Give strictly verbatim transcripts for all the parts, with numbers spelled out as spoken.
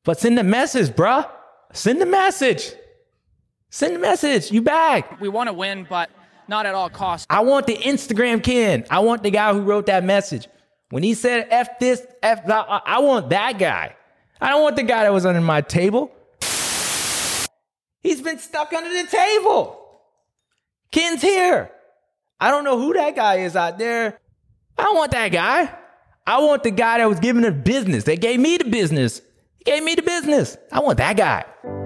But send the message, bruh. Send the message. Send the message. You back. We want to win, but not at all costs. I want the Instagram Ken. I want the guy who wrote that message. When he said F this, F that, I want that guy. I don't want the guy that was under my table. He's been stuck under the table. Ken's here. I don't know who that guy is out there. I don't want that guy. I want the guy that was giving the business. They gave me the business. He gave me the business. I want that guy.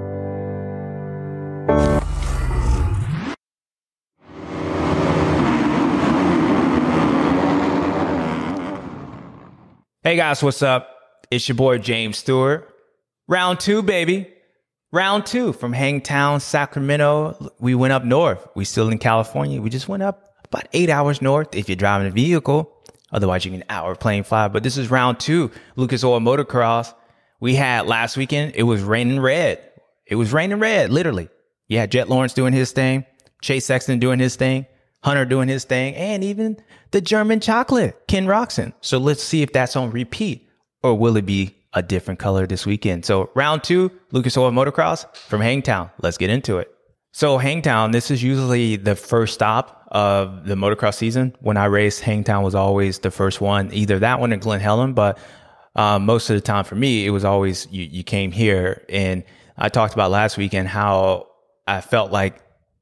Hey guys, what's up? It's your boy James Stewart. Round two, baby. Round two from Hangtown, Sacramento. We went up north. We still in California. We just went up about eight hours north if you're driving a vehicle. Otherwise, you can an hour plane fly. But this is round two, Lucas Oil Motocross. We had last weekend, it was raining red. It was raining red, literally. You had Jet Lawrence doing his thing, Chase Sexton doing his thing, Hunter doing his thing, and even the German chocolate, Ken Roczen. So let's see if that's on repeat, or will it be a different color this weekend? So round two, Lucas Oil Motocross from Hangtown. Let's get into it. So Hangtown, this is usually the first stop of the motocross season. When I raced, Hangtown was always the first one, either that one or Glen Helen. But um, most of the time for me, it was always you, you came here. And I talked about last weekend how I felt like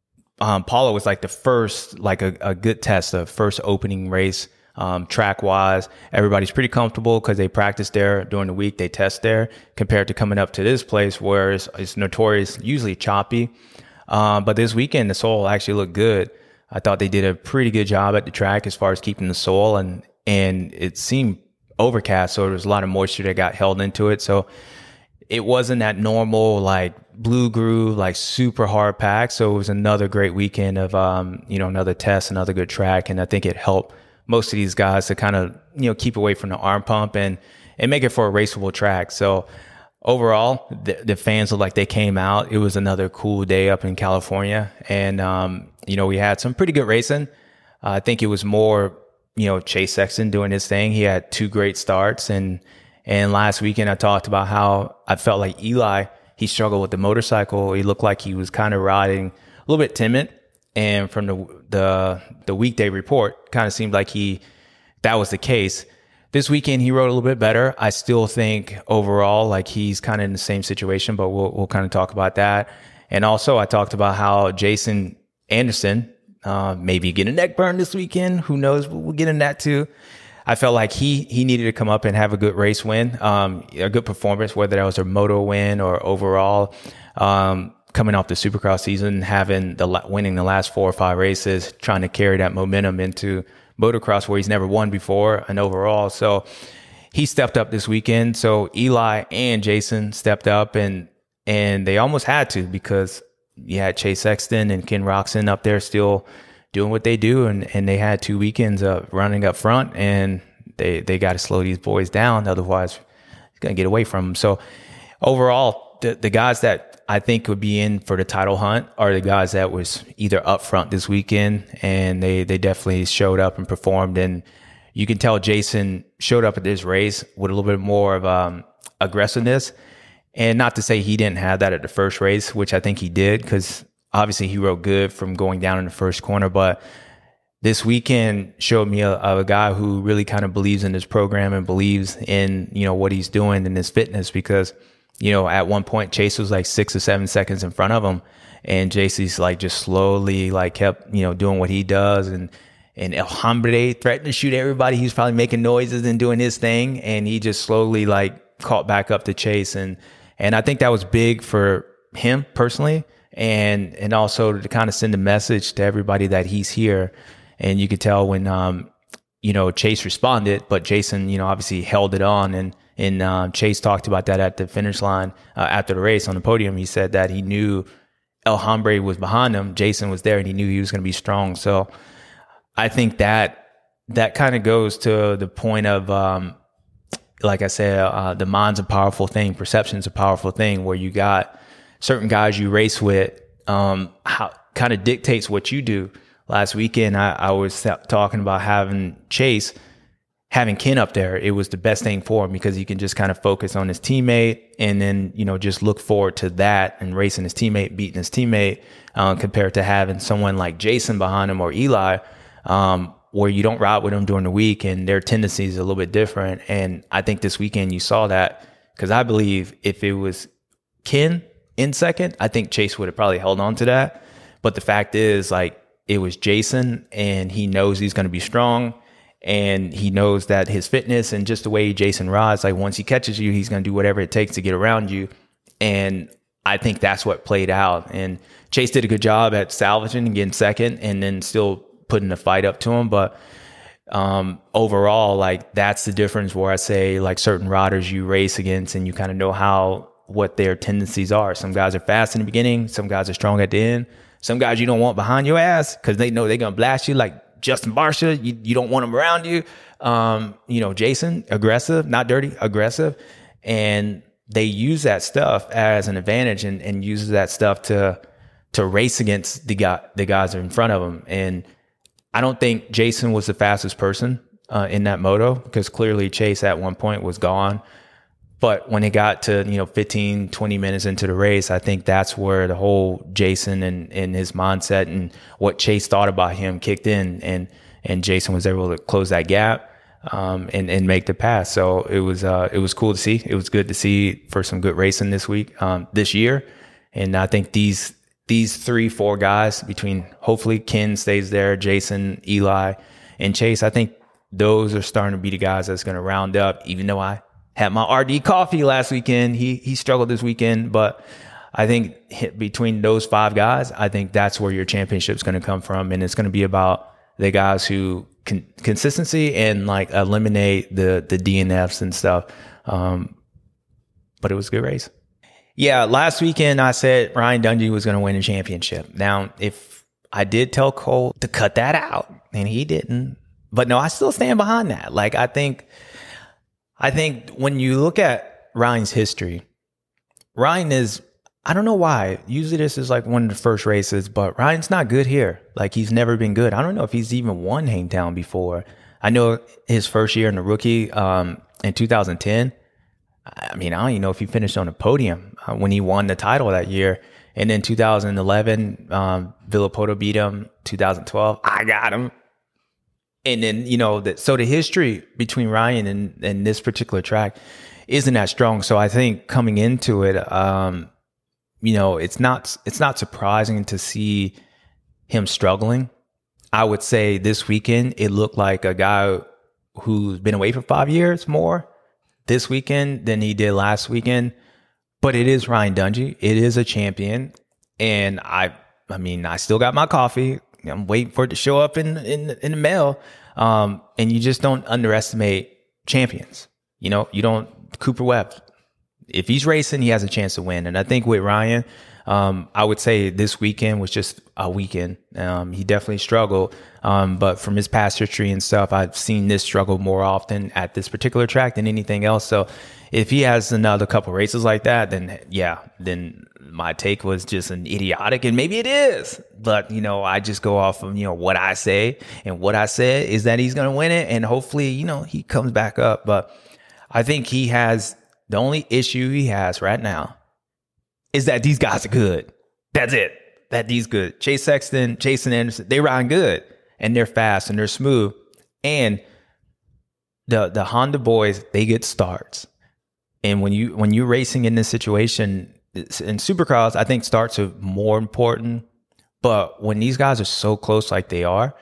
um, Paula was like the first, like a, a good test, the first opening race. Um, track wise, everybody's pretty comfortable because they practice there during the week. They test there compared to coming up to this place where it's, it's notorious, usually choppy. Um, but this weekend, the soil actually looked good. I thought they did a pretty good job at the track as far as keeping the soil, and, and it seemed overcast. So there was a lot of moisture that got held into it. So it wasn't that normal, like blue groove, like super hard pack. So it was another great weekend of, um, you know, another test, another good track. And I think it helped most of these guys to kind of, you know, keep away from the arm pump and, and make it for a raceable track. So overall, the, the fans looked like they came out. It was another cool day up in California. And, um, you know, we had some pretty good racing. Uh, I think it was more, you know, Chase Sexton doing his thing. He had two great starts. And, and last weekend I talked about how I felt like Eli, he struggled with the motorcycle. He looked like he was kind of riding a little bit timid. And from the the the weekday report, kind of seemed like he that was the case. This weekend he rode a little bit better. I still think overall, like he's kind of in the same situation, but we'll we'll kind of talk about that. And also, I talked about how Jason Anderson uh, maybe get a neck burn this weekend. Who knows? We'll get in that too. I felt like he he needed to come up and have a good race win, um, a good performance, whether that was a moto win or overall. Um, coming off the Supercross season, having the winning the last four or five races, trying to carry that momentum into motocross where he's never won before and overall. So he stepped up this weekend. So Eli and Jason stepped up, and and they almost had to, because you had Chase Sexton and Ken Roczen up there still doing what they do, and and they had two weekends of running up front, and they they got to slow these boys down, otherwise it's gonna get away from them. So overall, the the guys that I think would be in for the title hunt are the guys that was either up front this weekend, and they, they definitely showed up and performed. And you can tell Jason showed up at this race with a little bit more of um, aggressiveness. And not to say he didn't have that at the first race, which I think he did, because obviously he rode good from going down in the first corner. But this weekend showed me a, a guy who really kind of believes in his program and believes in, you know, what he's doing in his fitness, because you know, at one point, Chase was like six or seven seconds in front of him, and J C's like just slowly like kept, you know, doing what he does. And, and El Hombre threatened to shoot everybody. He was probably making noises and doing his thing. And he just slowly like caught back up to Chase. And, and I think that was big for him personally. And, and also to kind of send a message to everybody that he's here. And you could tell when, um, you know, Chase responded, but Jason, you know, obviously held it on. And, And uh, Chase talked about that at the finish line uh, after the race on the podium. He said that he knew El Hombre was behind him. Jason was there, and he knew he was going to be strong. So I think that that kind of goes to the point of, um, like I said, uh, the mind's a powerful thing. Perception's a powerful thing, where you got certain guys you race with, um, how kind of dictates what you do. Last weekend, I, I was talking about having Chase having Ken up there, it was the best thing for him because he can just kind of focus on his teammate and then, you know, just look forward to that and racing his teammate, beating his teammate, uh, compared to having someone like Jason behind him or Eli, um, where you don't ride with them during the week and their tendencies are a little bit different. And I think this weekend you saw that because I believe if it was Ken in second, I think Chase would have probably held on to that. But the fact is, like, it was Jason and he knows he's going to be strong. And he knows that his fitness and just the way Jason rides, like once he catches you, he's going to do whatever it takes to get around you. And I think that's what played out. And Chase did a good job at salvaging and getting second and then still putting the fight up to him. But um, overall, like that's the difference where I say like certain riders you race against and you kind of know how, what their tendencies are. Some guys are fast in the beginning. Some guys are strong at the end. Some guys you don't want behind your ass because they know they're going to blast you like Justin Barcia, you, you don't want him around you. Um, you know, Jason, aggressive, not dirty, aggressive. And they use that stuff as an advantage and, and uses that stuff to to race against the guy, the guys that are in front of them. And I don't think Jason was the fastest person uh, in that moto because clearly Chase at one point was gone. But when it got to, you know, fifteen, twenty minutes into the race, I think that's where the whole Jason and, and his mindset and what Chase thought about him kicked in. And, and Jason was able to close that gap um, and, and make the pass. So it was uh, it was cool to see. It was good to see for some good racing this week, um, this year. And I think these these three, four guys between hopefully Ken stays there, Jason, Eli, and Chase, I think those are starting to be the guys that's going to round up, even though I had my R D coffee last weekend. He he struggled this weekend, but I think between those five guys, I think that's where your championship is going to come from, and it's going to be about the guys who can consistency and like eliminate the the D N Fs and stuff. Um, but it was a good race. Yeah, last weekend I said Ryan Dungey was going to win a championship. Now, if I did tell Cole to cut that out, and he didn't, but no, I still stand behind that. Like I think. I think when you look at Ryan's history, Ryan is, I don't know why. Usually this is like one of the first races, but Ryan's not good here. Like he's never been good. I don't know if he's even won Hangtown before. I know his first year in the rookie um, in two thousand ten. I mean, I don't even know if he finished on the podium uh, when he won the title that year. And then two thousand eleven, um, Villapoto beat him. two thousand twelve, I got him. And then, you know, that so the history between Ryan and, and this particular track isn't that strong. So I think coming into it, um, you know, it's not it's not surprising to see him struggling. I would say this weekend, it looked like a guy who's been away for five years more this weekend than he did last weekend. But it is Ryan Dungey. It is a champion. And I, I mean, I still got my coffee. I'm waiting for it to show up in in, in the mail. Um, and you just don't underestimate champions. You know, you don't. Cooper Webb, if he's racing, he has a chance to win. And I think with Ryan, um, I would say this weekend was just a weekend. Um, he definitely struggled. Um, but from his past history and stuff, I've seen this struggle more often at this particular track than anything else. So if he has another couple races like that, then yeah, then my take was just an idiotic, and maybe it is. But, you know, I just go off of, you know, what I say, and what I said is that he's going to win it. And hopefully, you know, he comes back up. But I think he has, the only issue he has right now is that these guys are good. That's it. That these good. Chase Sexton, Jason Anderson, they ride good and they're fast and they're smooth. And the the Honda boys, they get starts. And when you when you're racing in this situation in Supercross, I think starts are more important. But when these guys are so close like they are,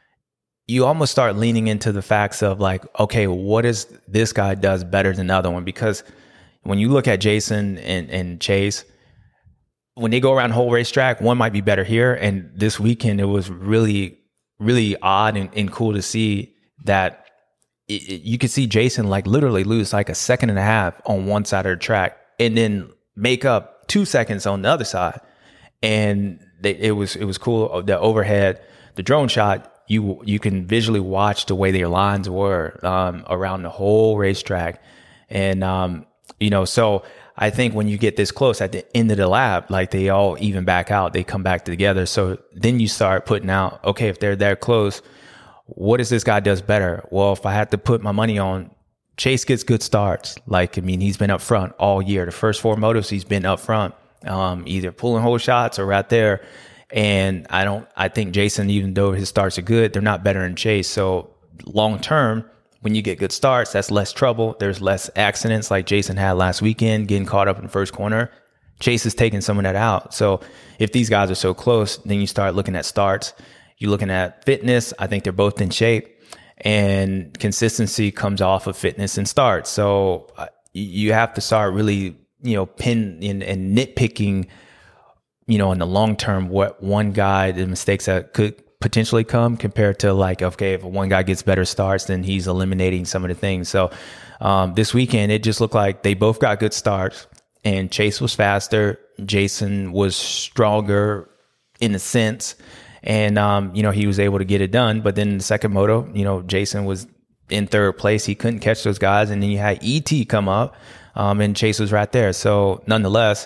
you almost start leaning into the facts of like, okay, what is this guy does better than the other one? Because when you look at Jason and, and Chase, when they go around the whole racetrack, one might be better here. And this weekend, it was really, really odd and, and cool to see that it, it, you could see Jason like literally lose like a second and a half on one side of the track and then make up two seconds on the other side. And they, it was it was cool. The overhead, the drone shot, you you can visually watch the way their lines were um, around the whole racetrack. And, um, you know, so I think when you get this close at the end of the lap, like they all even back out, they come back together. So then you start putting out, okay, if they're that close, what is this guy does better? Well, if I had to put my money on, Chase gets good starts. Like, I mean, he's been up front all year. The first four motos, he's been up front, um, either pulling hole shots or right there. And I don't, I think Jason, even though his starts are good, they're not better than Chase. So long term, when you get good starts, that's less trouble. There's less accidents like Jason had last weekend, getting caught up in the first corner. Chase is taking some of that out. So if these guys are so close, then you start looking at starts. You're looking at fitness. I think they're both in shape. And consistency comes off of fitness and starts. So uh, you have to start really, you know, pin in and nitpicking, you know, in the long term, what one guy, the mistakes that could potentially come compared to like, okay, if one guy gets better starts, then he's eliminating some of the things. So um, this weekend, it just looked like they both got good starts, and Chase was faster. Jason was stronger in a sense. And, um, you know, he was able to get it done. But then the second moto, you know, Jason was in third place. He couldn't catch those guys. And then you had E T come up, um, and Chase was right there. So nonetheless,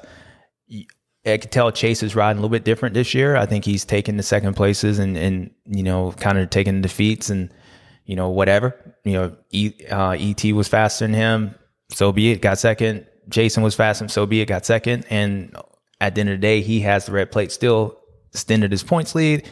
I could tell Chase is riding a little bit different this year. I think he's taking the second places and, and you know, kind of taking defeats and, you know, whatever. You know, e, uh, E T was faster than him. So be it. Got second. Jason was faster. So be it. Got second. And at the end of the day, he has the red plate still. Extended his points lead,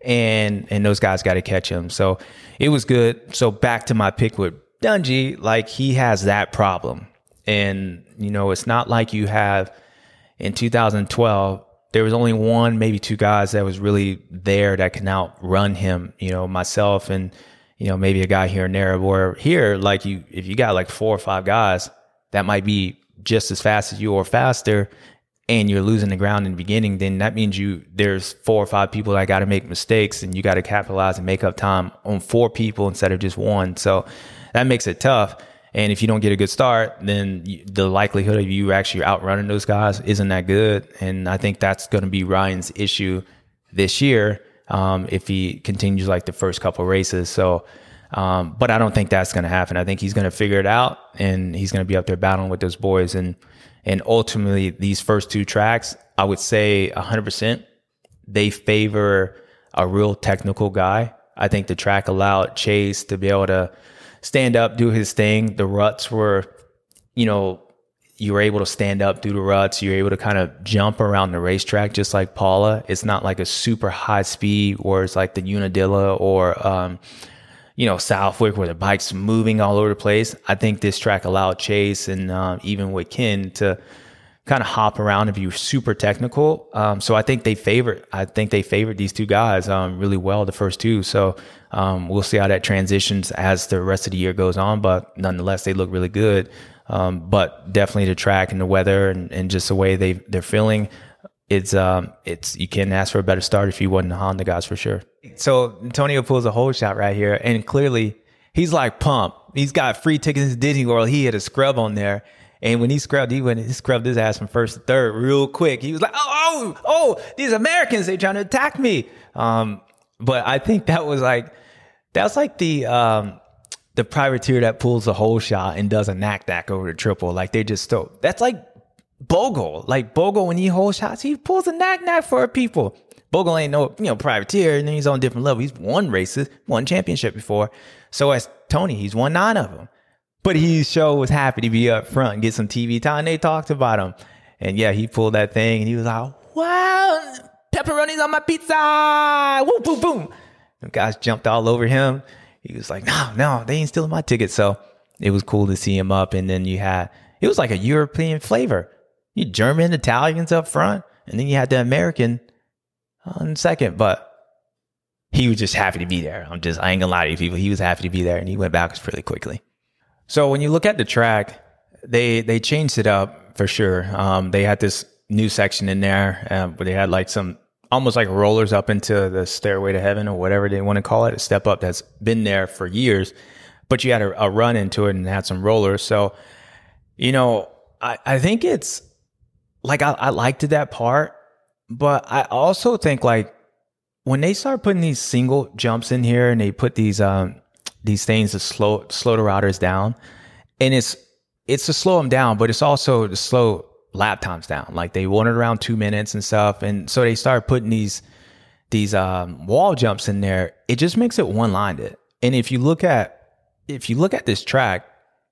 and and those guys got to catch him. So it was good. So back to my pick with Dungey, like he has that problem. And, you know, it's not like you have in two thousand twelve, there was only one, maybe two guys that was really there that can outrun him, you know, myself and, you know, maybe a guy here and there. Or here, like you, if you got like four or five guys that might be just as fast as you or faster, and you're losing the ground in the beginning, then that means you there's four or five people that got to make mistakes, and you got to capitalize and make up time on four people instead of just one. So that makes it tough. And if you don't get a good start, then you, the likelihood of you actually outrunning those guys isn't that good. And I think that's going to be Ryan's issue this year um, if he continues like the first couple of races. So, um, but I don't think that's going to happen. I think he's going to figure it out, and he's going to be up there battling with those boys. And And ultimately, these first two tracks, I would say one hundred percent, they favor a real technical guy. I think the track allowed Chase to be able to stand up, do his thing. The ruts were, you know, you were able to stand up, do the ruts. You were able to kind of jump around the racetrack just like Paula. It's not like a super high speed where it's like the Unadilla or, um, you know, Southwick where the bike's moving all over the place. I think this track allowed Chase and uh, even with Ken to kind of hop around and be super technical. Um, so I think they favored, I think they favored these two guys um, really well, the first two. So um, we'll see how that transitions as the rest of the year goes on. But nonetheless, they look really good. Um, but definitely the track and the weather and, and just the way they they're feeling. It's um it's you can't ask for a better start if you wasn't the Honda guys for sure. So Antonio pulls a hole shot right here, and clearly he's like pumped. He's got free tickets to Disney World. He had a scrub on there, and when he scrubbed, he went he scrubbed his ass from first to third real quick. He was like, oh oh oh, these Americans, they trying to attack me. Um, but I think that was like that's like the um the privateer that pulls a hole shot and does a knack knack over the triple. Like they just so that's like Bogle, like Bogle, when he holds shots, he pulls a knack knack for people. Bogle ain't no, you know, privateer, and he's on a different level. He's won races, won championship before. So as Tony, he's won nine of them. But he sure was happy to be up front and get some T V time. They talked about him. And yeah, he pulled that thing, and he was like, wow, pepperoni's on my pizza. Woo, boom, boom. The guys jumped all over him. He was like, no, no, they ain't stealing my ticket. So it was cool to see him up. And then you had, it was like a European flavor. You German, Italians up front, and then you had the American on second. But he was just happy to be there. I'm just, I ain't gonna lie to you people. He was happy to be there, and he went backwards pretty quickly. So when you look at the track, they they changed it up for sure. Um, they had this new section in there uh, where they had like some almost like rollers up into the stairway to heaven or whatever they want to call it, a step up that's been there for years. But you had a, a run into it and had some rollers. So, you know, I, I think it's like I, I liked that part, but I also think like when they start putting these single jumps in here and they put these um these things to slow slow the riders down, and it's it's to slow them down, but it's also to slow lap times down. Like they wanted around two minutes and stuff, and so they start putting these these um wall jumps in there. It just makes it one lined. And if you look at if you look at this track,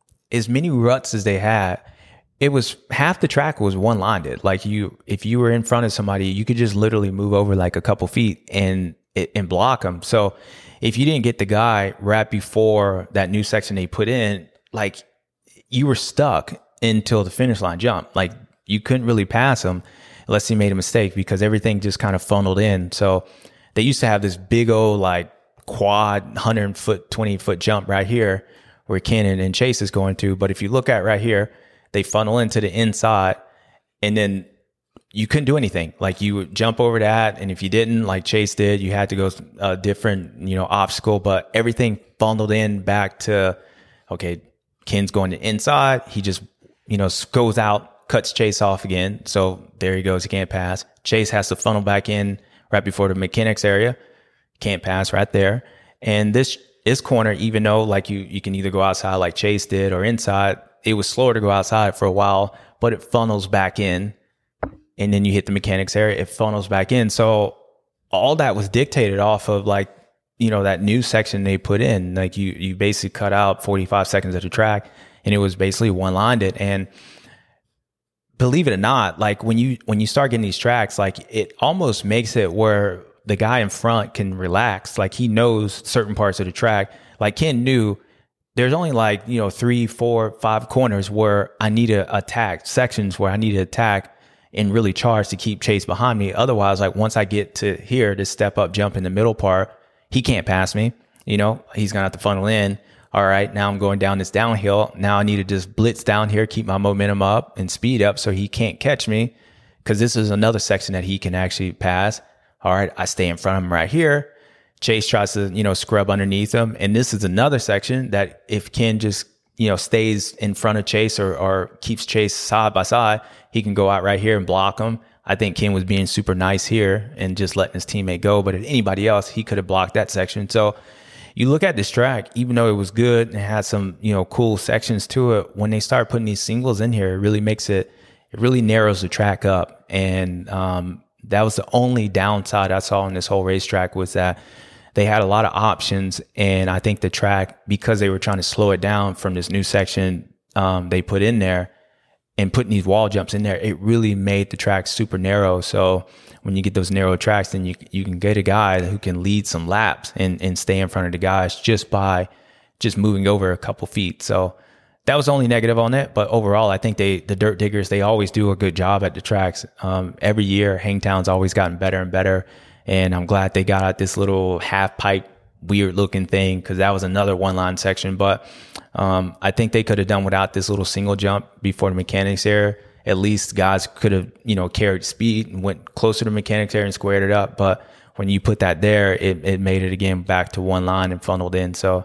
as many ruts as they had, it was half the track was one lined. Like you, if you were in front of somebody, you could just literally move over like a couple feet and and block them. So if you didn't get the guy right before that new section they put in, like you were stuck until the finish line jump. Like you couldn't really pass him unless he made a mistake because everything just kind of funneled in. So they used to have this big old like quad one hundred foot, twenty foot jump right here where Ken and Chase is going to. But if you look at right here, they funnel into the inside and then you couldn't do anything. Like you would jump over that. And if you didn't, like Chase did, you had to go a different, you know, obstacle, but everything funneled in back to, okay, Ken's going to inside. He just, you know, goes out, cuts Chase off again. So there he goes. He can't pass. Chase has to funnel back in right before the mechanics area. Can't pass right there. And this this corner, even though like you you can either go outside like Chase did or inside, it was slower to go outside for a while, but it funnels back in. And then you hit the mechanics area, it funnels back in. So all that was dictated off of like, you know, that new section they put in. Like you you basically cut out forty-five seconds of the track and it was basically one-lined it. And believe it or not, like when you when you start getting these tracks, like it almost makes it where the guy in front can relax. Like he knows certain parts of the track. Like Ken knew there's only like, you know, three, four, five corners where I need to attack, sections where I need to attack and really charge to keep Chase behind me. Otherwise, like once I get to here, to step up, jump in the middle part, he can't pass me. You know, he's going to have to funnel in. All right, now I'm going down this downhill. Now I need to just blitz down here, keep my momentum up and speed up so he can't catch me because this is another section that he can actually pass. All right, I stay in front of him right here. Chase tries to, you know, scrub underneath him. And this is another section that if Ken just, you know, stays in front of Chase or, or keeps Chase side by side, he can go out right here and block him. I think Ken was being super nice here and just letting his teammate go. But if anybody else, he could have blocked that section. So you look at this track, even though it was good and had some, you know, cool sections to it, when they start putting these singles in here, it really makes it, it really narrows the track up. And, um, that was the only downside I saw in this whole racetrack was that they had a lot of options. And I think the track, because they were trying to slow it down from this new section um, they put in there and putting these wall jumps in there, it really made the track super narrow. So when you get those narrow tracks, then you you can get a guy who can lead some laps and, and stay in front of the guys just by just moving over a couple feet. So that was the only negative on it. But overall, I think they, the Dirt Diggers, they always do a good job at the tracks. Um, every year, Hangtown's always gotten better and better. And I'm glad they got out this little half pipe, weird looking thing, because that was another one line section. But um, I think they could have done without this little single jump before the mechanics area. At least guys could have, you know, carried speed and went closer to mechanics area and squared it up. But when you put that there, it, it made it again back to one line and funneled in. So,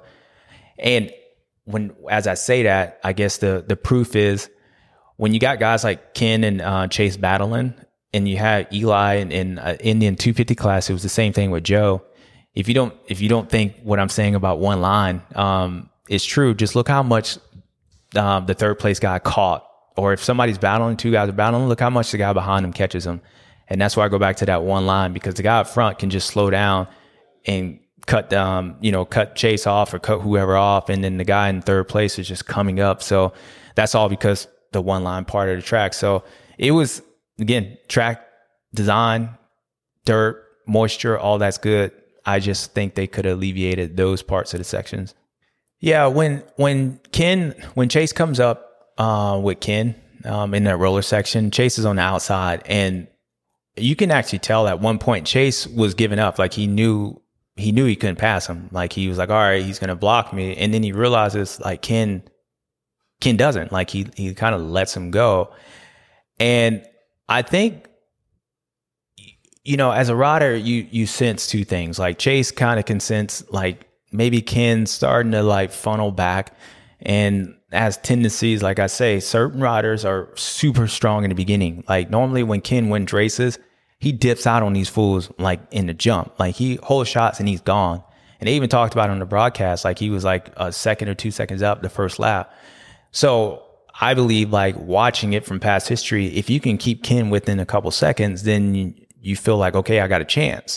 and when, as I say that, I guess the, the proof is when you got guys like Ken and uh, Chase battling and you had Eli in, in uh, Indian two fifty class, it was the same thing with Joe. If you don't, if you don't think what I'm saying about one line um, is true, just look how much um, the third place guy caught. Or if somebody's battling, two guys are battling, look how much the guy behind him catches them. And that's why I go back to that one line, because the guy up front can just slow down and cut, um, you know, cut Chase off or cut whoever off. And then the guy in third place is just coming up. So that's all because the one line part of the track. So it was, again, track design, dirt, moisture, all that's good. I just think they could have alleviated those parts of the sections. Yeah, when when Ken, when Chase comes up uh, with Ken um, in that roller section, Chase is on the outside, and you can actually tell at one point Chase was giving up. Like he knew he knew he couldn't pass him. Like he was like, all right, he's gonna block me, and then he realizes like Ken Ken doesn't. Like he he kind of lets him go, and I think, you know, as a rider, you you sense two things. Like Chase kind of can sense like maybe Ken's starting to like funnel back, and as tendencies, like I say, certain riders are super strong in the beginning. Like normally when Ken wins races, he dips out on these fools like in the jump. Like he holds shots and he's gone. And they even talked about it on the broadcast, like he was like a second or two seconds up the first lap. So I believe, like watching it from past history, if you can keep Ken within a couple seconds, then you, you feel like, okay, I got a chance.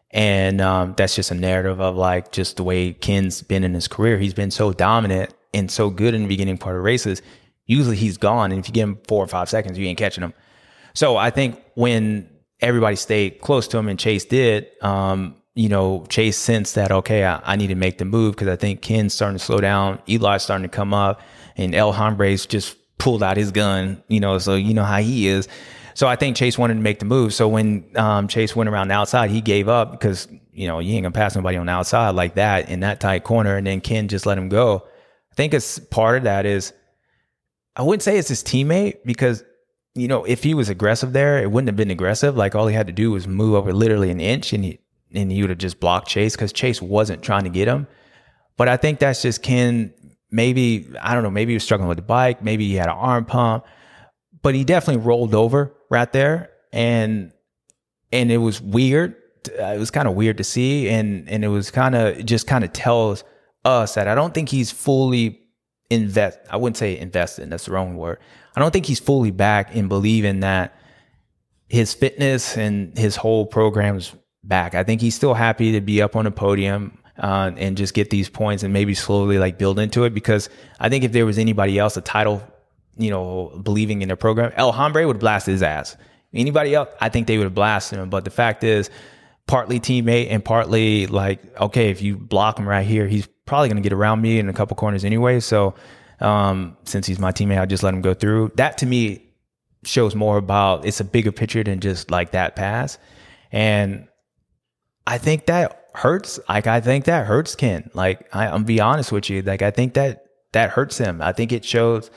And um, that's just a narrative of like just the way Ken's been in his career. He's been so dominant and so good in the beginning part of races. Usually he's gone. And if you give him four or five seconds, you ain't catching him. So I think when everybody stayed close to him and Chase did, um, you know, Chase sensed that, okay, I, I need to make the move because I think Ken's starting to slow down. Eli's starting to come up and El Hombre's just pulled out his gun, you know, so you know how he is. So I think Chase wanted to make the move. So when um, Chase went around the outside, he gave up because, you know, you ain't going to pass nobody on the outside like that in that tight corner. And then Ken just let him go. I think it's part of that is, I wouldn't say it's his teammate because, you know, if he was aggressive there, it wouldn't have been aggressive. Like all he had to do was move over literally an inch and he, and he would have just blocked Chase because Chase wasn't trying to get him. But I think that's just Ken. Maybe, I don't know, maybe he was struggling with the bike. Maybe he had an arm pump, but he definitely rolled over right there. And, and it was weird. It was kind of weird to see. And, and it was kind of, just kind of tells us that I don't think he's fully invest. I wouldn't say invested. That's the wrong word. I don't think he's fully back in believing that his fitness and his whole program's back. I think he's still happy to be up on a podium. Uh, and just get these points and maybe slowly like build into it. Because I think if there was anybody else, a title, you know, believing in their program, El Hombre would blast his ass. Anybody else, I think they would have blasted him. But the fact is, partly teammate and partly like, okay, if you block him right here, he's probably going to get around me in a couple corners anyway. So um, since he's my teammate, I just let him go through. That to me shows more about, it's a bigger picture than just like that pass. And I think that hurts. Like, I think that hurts Ken. Like, I, I'm be honest with you. Like, I think that that hurts him. I think it shows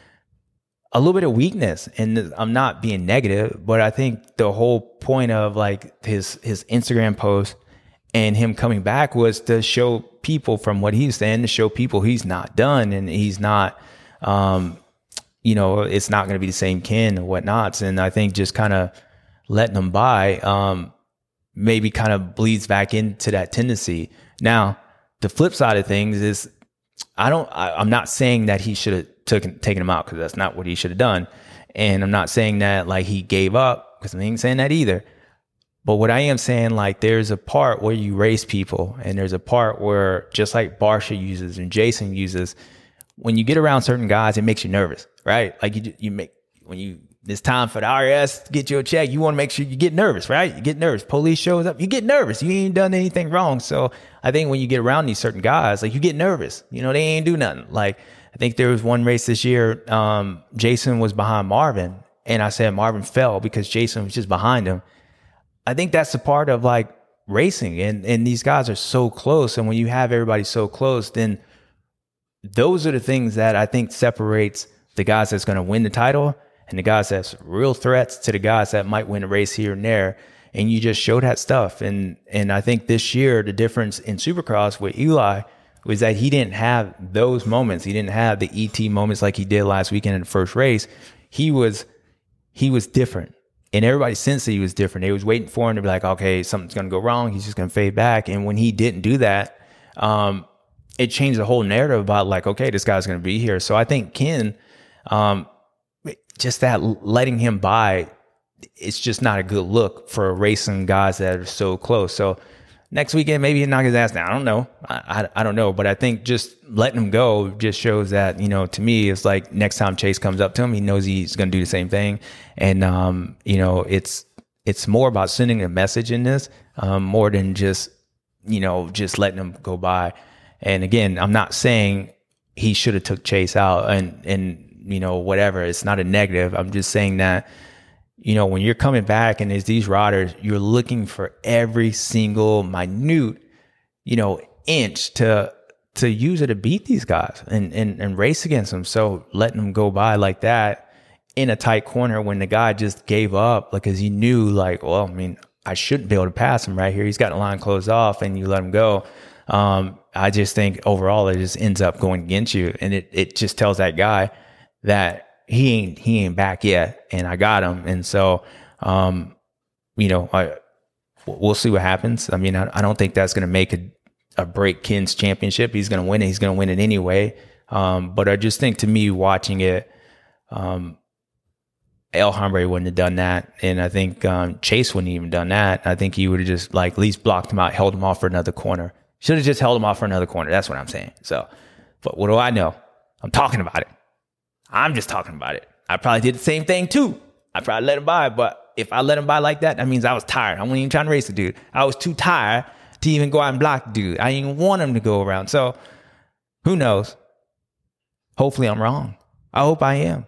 a little bit of weakness. And I'm not being negative, but I think the whole point of like his, his Instagram post and him coming back was to show people from what he's saying, to show people he's not done and he's not, um, you know, it's not going to be the same Ken and whatnots. And I think just kind of letting them by, um, maybe kind of bleeds back into that tendency. Now, the flip side of things is I don't, I, I'm not saying that he should have taken, taken him out because that's not what he should have done. And I'm not saying that like he gave up because I ain't saying that either. But what I am saying, like there's a part where you race people and there's a part where just like Barcia uses and Jason uses, when you get around certain guys, it makes you nervous, right? Like you, you make, when you, it's time for the I R S to get you a check, you want to make sure you get nervous, right? You get nervous. Police shows up, you get nervous. You ain't done anything wrong. So I think when you get around these certain guys, like you get nervous. You know, they ain't do nothing. Like I think there was one race this year, um, Jason was behind Marvin, and I said Marvin fell because Jason was just behind him. I think that's the part of like racing, and and these guys are so close. And when you have everybody so close, then those are the things that I think separates the guys that's going to win the title and the guys that's real threats to the guys that might win a race here and there. And you just show that stuff. And, and I think this year, the difference in Supercross with Eli was that he didn't have those moments. He didn't have the E T moments like he did last weekend in the first race. He was, he was different, and everybody sensed that he was different. They was waiting for him to be like, okay, something's going to go wrong. He's just going to fade back. And when he didn't do that, um, it changed the whole narrative about like, okay, this guy's going to be here. So I think Ken, um, just that letting him by, it's just not a good look for racing guys that are so close. So next weekend, maybe he knock his ass down. I don't know. I, I, I don't know. But I think just letting him go just shows that, you know, to me, it's like next time Chase comes up to him, he knows he's going to do the same thing. And, um, you know, it's, it's more about sending a message in this, um, more than just, you know, just letting him go by. And again, I'm not saying he should have took Chase out and, and, you know, whatever. It's not a negative. I'm just saying that, you know, when you're coming back and there's these riders, you're looking for every single minute, you know, inch to, to use it to beat these guys and, and, and race against them. So letting them go by like that in a tight corner when the guy just gave up, like, cause he knew like, well, I mean, I shouldn't be able to pass him right here. He's got the line closed off and you let him go. Um, I just think overall it just ends up going against you. And it, it just tells that guy that he ain't, he ain't back yet, and I got him. And so, um, you know, I, we'll see what happens. I mean, I, I don't think that's going to make a, a break Ken's championship. He's going to win it. He's going to win it anyway. Um, but I just think to me, watching it, um, El Hombre wouldn't have done that. And I think um, Chase wouldn't even done that. I think he would have just like at least blocked him out, held him off for another corner. Should have just held him off for another corner. That's what I'm saying. So, but what do I know? I'm talking about it. I'm just talking about it. I probably did the same thing too. I probably let him by, but if I let him by like that, that means I was tired. I wasn't even trying to race the dude. I was too tired to even go out and block the dude. I didn't even want him to go around. So who knows? Hopefully I'm wrong. I hope I am.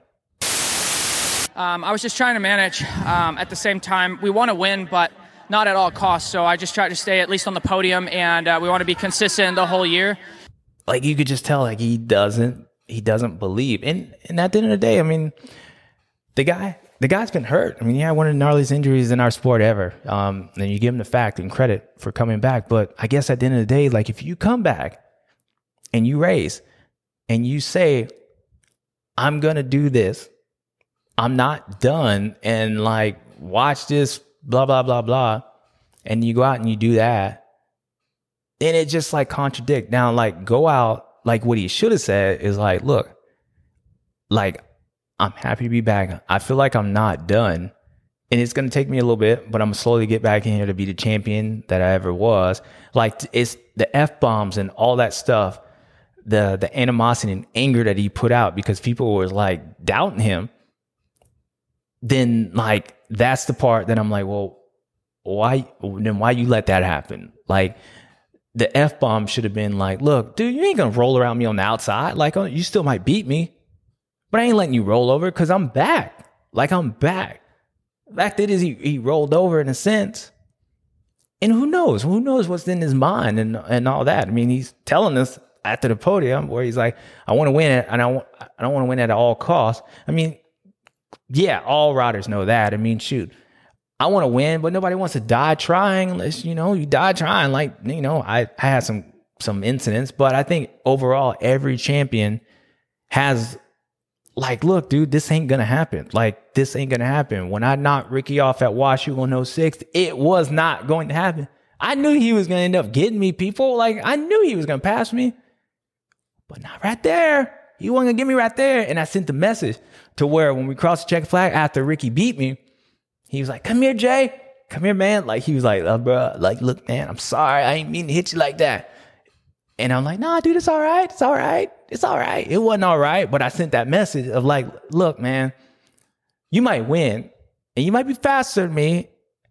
Um, I was just trying to manage. Um, at the same time, we want to win, but not at all costs. So I just try to stay at least on the podium, and uh, we want to be consistent the whole year. Like you could just tell, like he doesn't, he doesn't believe. And and at the end of the day, I mean, the guy, the guy's been hurt. I mean, he had one of the gnarliest injuries in our sport ever. Um, and you give him the fact and credit for coming back. But I guess at the end of the day, like if you come back and you race and you say, I'm gonna do this, I'm not done, and like watch this, blah blah blah blah, and you go out and you do that, then it just like contradict. Now, like go out, like what he should have said is like, look, like I'm happy to be back. I feel like I'm not done, and it's gonna take me a little bit, but I'm gonna slowly get back in here to be the champion that I ever was. Like it's the F bombs and all that stuff, the the animosity and anger that he put out because people were like doubting him. Then like that's the part that I'm like, well, why then why you let that happen? Like the F-bomb should have been like, look, dude, you ain't gonna roll around me on the outside. Like you still might beat me, but I ain't letting you roll over because I'm back. Like I'm back. The fact that is he, he rolled over in a sense. And who knows? Who knows what's in his mind and and all that? I mean, he's telling us after the podium where he's like, I want to win it, and I want I don't want to win at all costs. I mean, yeah, all riders know that. I mean, shoot, I want to win, but nobody wants to die trying unless, you know, you die trying. Like, you know, I, I had some, some incidents, but I think overall every champion has like, look, dude, this ain't going to happen. Like, this ain't going to happen. When I knocked Ricky off at WashU one oh six, it was not going to happen. I knew he was going to end up getting me, people. Like, I knew he was going to pass me, but not right there. He wasn't going to get me right there. And I sent the message to where when we crossed the check flag after Ricky beat me, he was like, come here, Jay. Come here, man. Like, he was like, oh, bro, like, look, man, I'm sorry. I ain't mean to hit you like that. And I'm like, nah, dude, it's all right. It's all right. It's all right. It wasn't all right. But I sent that message of like, look, man, you might win and you might be faster than me,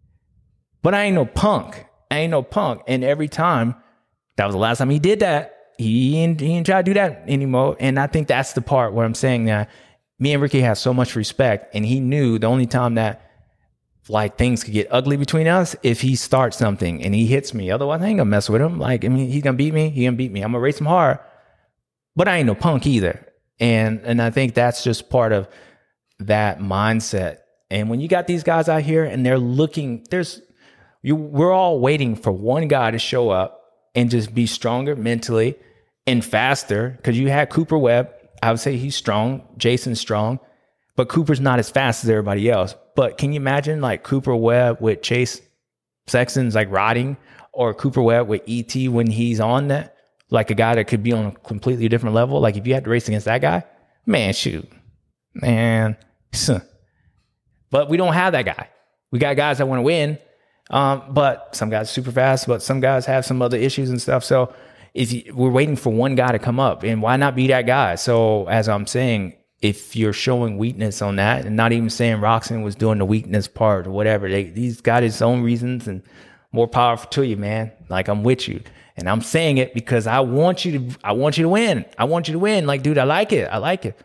but I ain't no punk. I ain't no punk. And every time, that was the last time he did that. He ain't, he ain't try to do that anymore. And I think that's the part where I'm saying that me and Ricky have so much respect. And he knew the only time that like things could get ugly between us if he starts something and he hits me. Otherwise, I ain't gonna mess with him. Like, I mean, he's gonna beat me. He gonna beat me. I'm gonna race him hard. But I ain't no punk either. And and I think that's just part of that mindset. And when you got these guys out here and they're looking, there's you we're all waiting for one guy to show up and just be stronger mentally and faster. Because you had Cooper Webb. I would say he's strong. Jason's strong. But Cooper's not as fast as everybody else. But can you imagine like Cooper Webb with Chase Sexton's like riding, or Cooper Webb with E T when he's on that? Like a guy that could be on a completely different level. Like if you had to race against that guy, man, shoot, man. But we don't have that guy. We got guys that want to win. Um, but some guys are super fast, but some guys have some other issues and stuff. So if you, we're waiting for one guy to come up, and why not be that guy? So as I'm saying, if you're showing weakness on that, and not even saying Roczen was doing the weakness part or whatever, they, he's got his own reasons, and more powerful to you, man. Like, I'm with you. And I'm saying it because I want you to, I want you to win. I want you to win. Like, dude, I like it. I like it.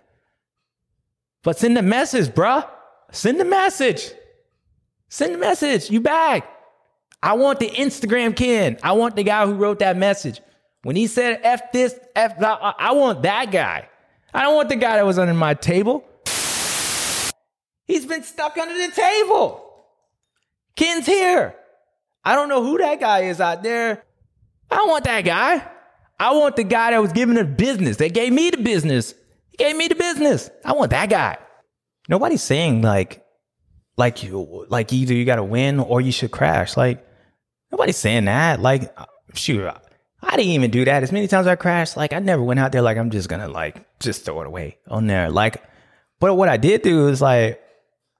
But send the message, bruh. Send the message. Send the message. You back. I want the Instagram Ken. I want the guy who wrote that message. When he said F this, F that, I want that guy. I don't want the guy that was under my table. He's been stuck under the table. Ken's here. I don't know who that guy is out there. I don't want that guy. I want the guy that was giving the business. They gave me the business. He gave me the business. I want that guy. Nobody's saying like, like you, like either you got to win or you should crash. Like nobody's saying that. Like, shoot, I didn't even do that. As many times I crashed, like I never went out there like I'm just gonna like just throw it away on there. Like, but what I did do is like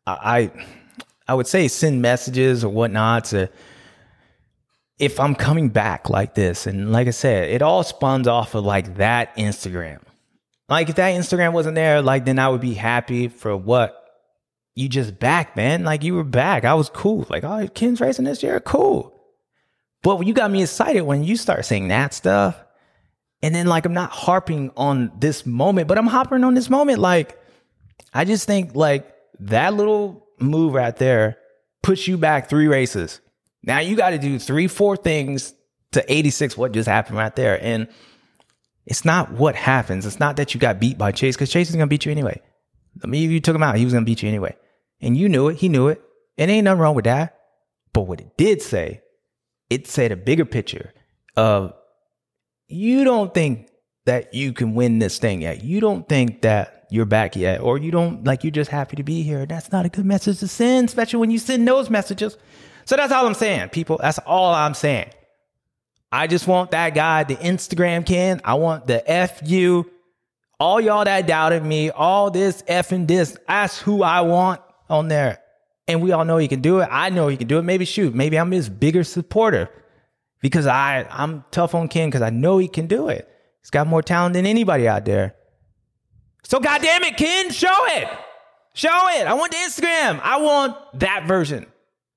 I I would say send messages or whatnot to, if I'm coming back like this. And like I said, it all spawns off of like that Instagram. Like if that Instagram wasn't there, like then I would be happy for what you just back, man. Like you were back. I was cool. Like, oh, Ken's racing this year. Cool. But you got me excited when you start saying that stuff. And then like, I'm not harping on this moment, but I'm harping on this moment. Like, I just think like that little move right there puts you back three races. Now you got to do three, four things to eighty-six. What just happened right there? And it's not what happens. It's not that you got beat by Chase, because Chase is going to beat you anyway. I mean, if you took him out, he was going to beat you anyway. And you knew it. He knew it. And ain't nothing wrong with that. But what it did say, it said a bigger picture of, you don't think that you can win this thing yet. You don't think that you're back yet. Or you don't, like, you're just happy to be here. That's not a good message to send, especially when you send those messages. So that's all I'm saying, people. That's all I'm saying. I just want that guy, the Instagram Ken. I want the F you. All y'all that doubted me, all this F and this, that's who I want on there. And we all know he can do it. I know he can do it. Maybe shoot, maybe I'm his bigger supporter because I, I'm tough on Ken because I know he can do it. He's got more talent than anybody out there. So goddamn it, Ken, show it. Show it. I want the Instagram. I want that version.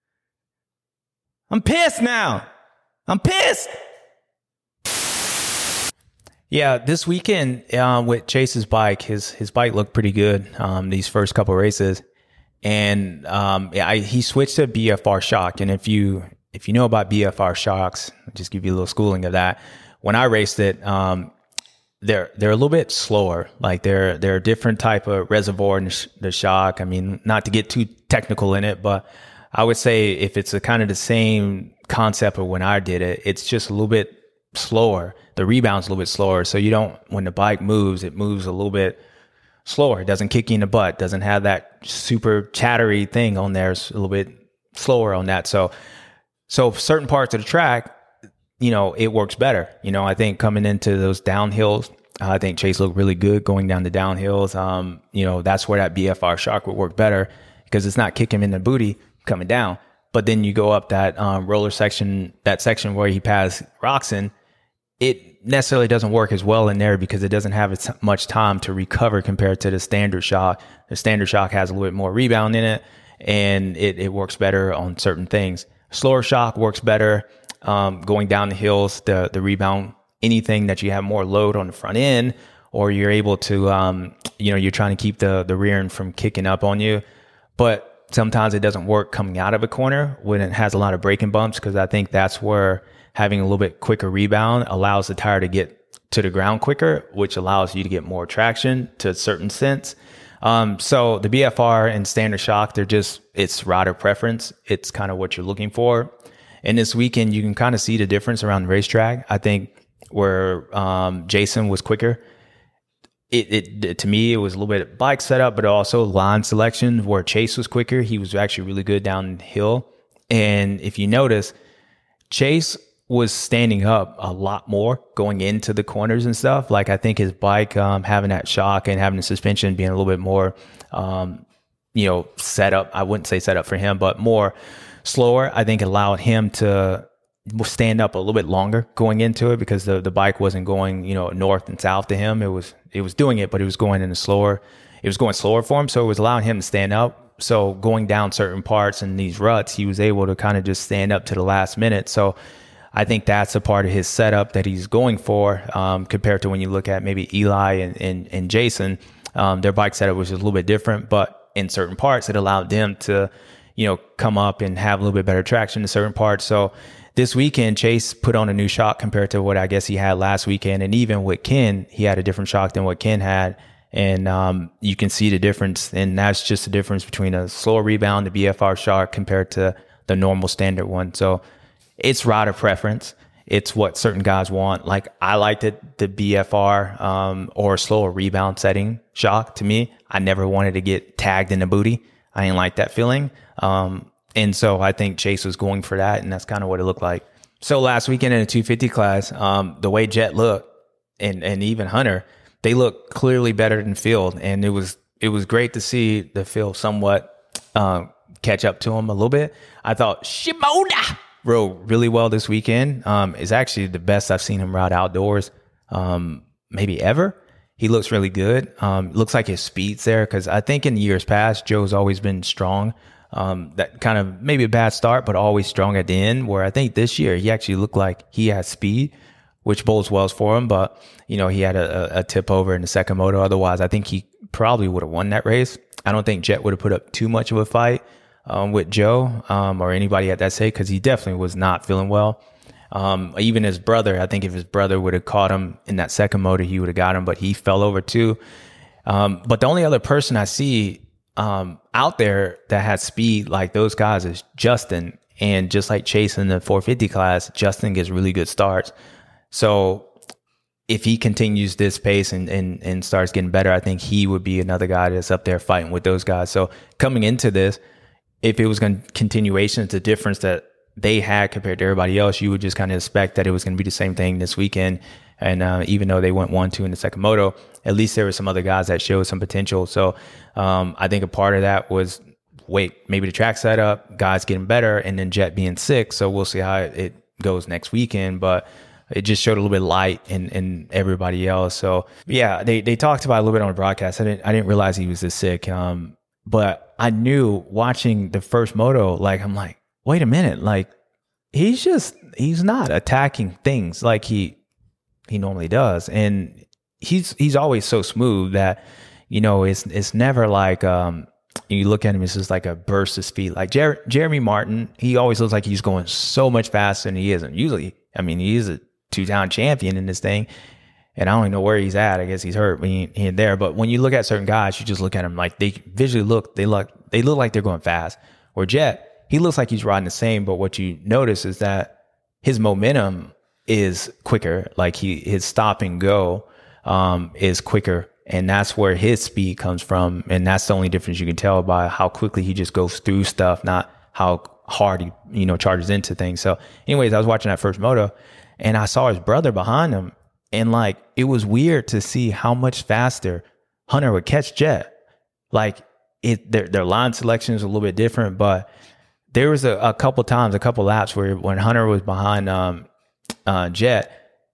I'm pissed now. I'm pissed. Yeah, this weekend um, with Chase's bike, his his bike looked pretty good um, these first couple of races, and um, yeah, I, he switched to B F R shock. And if you if you know about B F R shocks, I'll just give you a little schooling of that. When I raced it, um, they're they're a little bit slower. Like they're they're a different type of reservoir in the, sh- the shock. I mean, not to get too technical in it, but I would say if it's a kind of the same concept of when I did it, it's just a little bit slower. The rebound's a little bit slower. So you don't, when the bike moves, it moves a little bit slower. It doesn't kick you in the butt. Doesn't have that super chattery thing on there. It's a little bit slower on that. So, so certain parts of the track, you know, it works better. You know, I think coming into those downhills, uh, I think Chase looked really good going down the downhills. Um, you know, that's where that B F R shock would work better because it's not kicking him in the booty coming down. But then you go up that um, roller section, that section where he passed Roczen, it necessarily doesn't work as well in there because it doesn't have as much time to recover compared to the standard shock. The standard shock has a little bit more rebound in it, and it, it works better on certain things. Slower shock works better um, going down the hills, the the rebound, anything that you have more load on the front end, or you're able to, um, you know, you're trying to keep the, the rear end from kicking up on you. But sometimes it doesn't work coming out of a corner when it has a lot of braking bumps, because I think that's where having a little bit quicker rebound allows the tire to get to the ground quicker, which allows you to get more traction to a certain sense. Um, so the B F R and standard shock, they're just, it's rider preference. It's kind of what you're looking for. And this weekend, you can kind of see the difference around the racetrack. I think where um, Jason was quicker, It, it, it to me, it was a little bit bike setup, but also line selection. Where Chase was quicker, he was actually really good downhill. And if you notice, Chase was standing up a lot more going into the corners and stuff. Like I think his bike um, having that shock and having the suspension being a little bit more, um, you know, set up. I wouldn't say set up for him, but more slower. I think allowed him to stand up a little bit longer going into it because the the bike wasn't going, you know, north and south to him. It was it was doing it, but it was going in a slower. It was going slower for him, so it was allowing him to stand up. So going down certain parts in these ruts, he was able to kind of just stand up to the last minute. So I think that's a part of his setup that he's going for um, compared to when you look at maybe Eli and and, and Jason. Um, their bike setup was just a little bit different, but in certain parts, it allowed them to, you know, come up and have a little bit better traction in certain parts. So this weekend, Chase put on a new shock compared to what I guess he had last weekend. And even with Ken, he had a different shock than what Ken had. And um, you can see the difference. And that's just the difference between a slower rebound, the B F R shock, compared to the normal standard one. So it's rider preference. It's what certain guys want. Like I liked it, the B F R um, or slower rebound setting shock. To me, I never wanted to get tagged in the booty. I didn't like that feeling. Um, And so I think Chase was going for that, and that's kind of what it looked like. So last weekend in the two fifty class, um, the way Jet looked and, and even Hunter, they looked clearly better than Field. And it was it was great to see the Field somewhat uh, catch up to him a little bit. I thought Shimoda rode really well this weekend. Um, is actually the best I've seen him ride outdoors, um, maybe ever. He looks really good. Um, looks like his speed's there, because I think in years past, Joe's always been strong. Um, that kind of maybe a bad start, but always strong at the end, where I think this year he actually looked like he had speed, which bodes well for him. But, you know, he had a, a tip over in the second moto. Otherwise, I think he probably would have won that race. I don't think Jet would have put up too much of a fight um, with Joe um, or anybody at that stage, because he definitely was not feeling well. Um, even his brother, I think if his brother would have caught him in that second moto, he would have got him, but he fell over too. Um, but the only other person I see um, out there that has speed like those guys is Justin. And just like Chase in the four fifty class, Justin gets really good starts. So if he continues this pace and, and, and starts getting better, I think he would be another guy that's up there fighting with those guys. So coming into this, if it was going to continuation, it's a difference that they had compared to everybody else. You would just kind of expect that it was going to be the same thing this weekend. And uh, even though they went one, two in the second moto, at least there were some other guys that showed some potential. So um, I think a part of that was, wait, maybe the track setup, guys getting better, and then Jet being sick. So we'll see how it goes next weekend. But it just showed a little bit of light in, in everybody else. So yeah, they, they talked about it a little bit on the broadcast. I didn't, I didn't realize he was this sick. Um, but I knew watching the first moto, like, I'm like, wait a minute, like he's just, he's not attacking things like he, he normally does. And he's, he's always so smooth that, you know, it's, it's never like, um, you look at him, it's just like a burst of speed. Like Jer- Jeremy Martin, he always looks like he's going so much faster than he isn't. Usually, I mean, he's a two-time champion in this thing, and I don't even know where he's at. I guess he's hurt when he, he ain't there. But when you look at certain guys, you just look at them like they visually look, they look, they look like they're going fast. Or Jet, he looks like he's riding the same, but what you notice is that his momentum is quicker. Like he, his stop and go um, is quicker. And that's where his speed comes from. And that's the only difference you can tell by how quickly he just goes through stuff, not how hard he, you know, charges into things. So anyways, I was watching that first moto and I saw his brother behind him. And like, it was weird to see how much faster Hunter would catch Jet. Like it, their, their line selection is a little bit different, but there was a, a couple times, a couple laps where when Hunter was behind um, uh, Jet,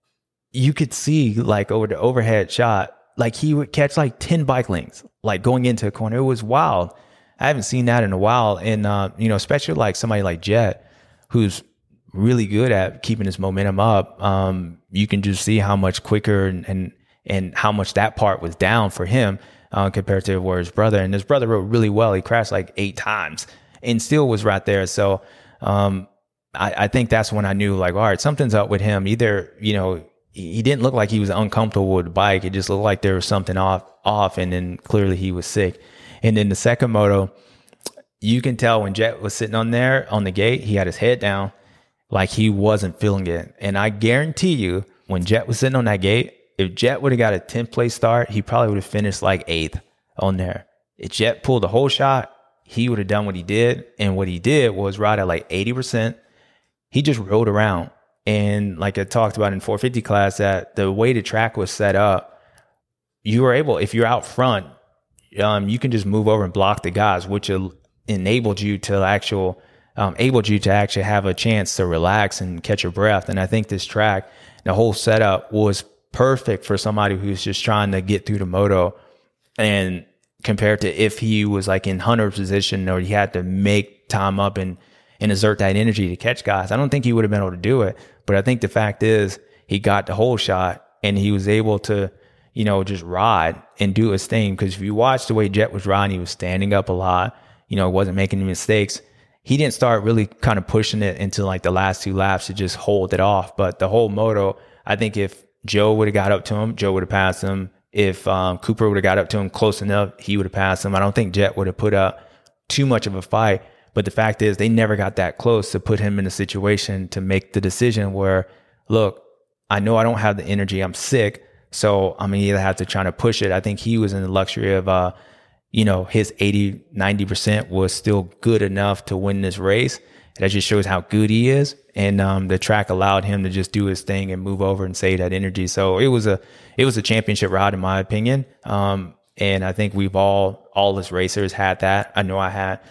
you could see like over the overhead shot, like he would catch like ten bike lengths, like going into a corner. It was wild. I haven't seen that in a while. And, uh, you know, especially like somebody like Jet, who's really good at keeping his momentum up. Um, you can just see how much quicker and, and, and how much that part was down for him uh, compared to where his brother, and his brother rode really well. He crashed like eight times and still was right there. So um, I, I think that's when I knew like, all right, something's up with him. Either, you know, he didn't look like he was uncomfortable with the bike. It just looked like there was something off, off. And then clearly he was sick. And then the second moto, you can tell when Jet was sitting on there on the gate, he had his head down like he wasn't feeling it. And I guarantee you when Jet was sitting on that gate, if Jet would have got a tenth place start, he probably would have finished like eighth on there. If Jet pulled the whole shot, he would have done what he did. And what he did was ride at like eighty percent. He just rode around. And like I talked about in four fifty class, that the way the track was set up, you were able, if you're out front, um, you can just move over and block the guys, which enabled you to actual, um, enabled you to actually have a chance to relax and catch your breath. And I think this track, the whole setup was perfect for somebody who's just trying to get through the moto. And compared to if he was like in Hunter's position or he had to make time up and, and exert that energy to catch guys, I don't think he would have been able to do it. But I think the fact is he got the whole shot and he was able to, you know, just ride and do his thing. Because if you watch the way Jet was riding, he was standing up a lot, you know, wasn't making any mistakes. He didn't start really kind of pushing it until like the last two laps to just hold it off. But the whole moto, I think if Joe would have got up to him, Joe would have passed him. If um, Cooper would have got up to him close enough, he would have passed him. I don't think Jet would have put up too much of a fight. But the fact is they never got that close to put him in a situation to make the decision where, look, I know I don't have the energy. I'm sick. So I'm going to either have to try to push it. I think he was in the luxury of, uh, you know, his eighty, ninety percent was still good enough to win this race. That just shows how good he is. And um, the track allowed him to just do his thing and move over and save that energy. So it was a, it was a championship ride in my opinion. Um, and I think we've all, all as racers had that. I know I had.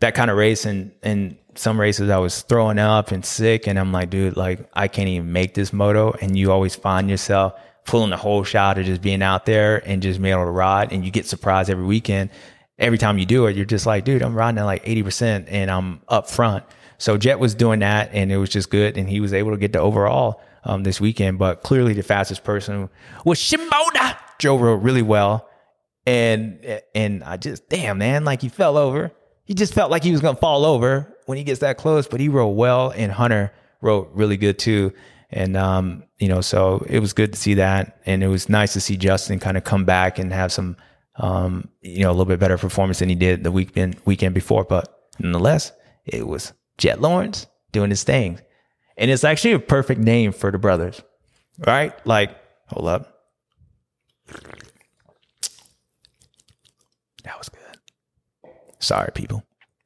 that kind of race, and and some races I was throwing up and sick, and I'm like, dude, like I can't even make this moto. And you always find yourself pulling the whole shot of just being out there and just being able to ride, and you get surprised every weekend. Every time you do it, you're just like, dude, I'm riding at like eighty percent and I'm up front. So Jet was doing that, and it was just good, and he was able to get the overall um, this weekend. But clearly the fastest person was Shimoda. Joe rode really well, and and I just, damn, man, like he fell over. He just felt like he was going to fall over when he gets that close, but he rode well, and Hunter rode really good too. And, um, you know, so it was good to see that. And it was nice to see Justin kind of come back and have some, um, you know, a little bit better performance than he did the weekend, weekend before. But nonetheless, it was Jet Lawrence doing his thing. And it's actually a perfect name for the brothers, right? Like, hold up. That was good. Sorry, people.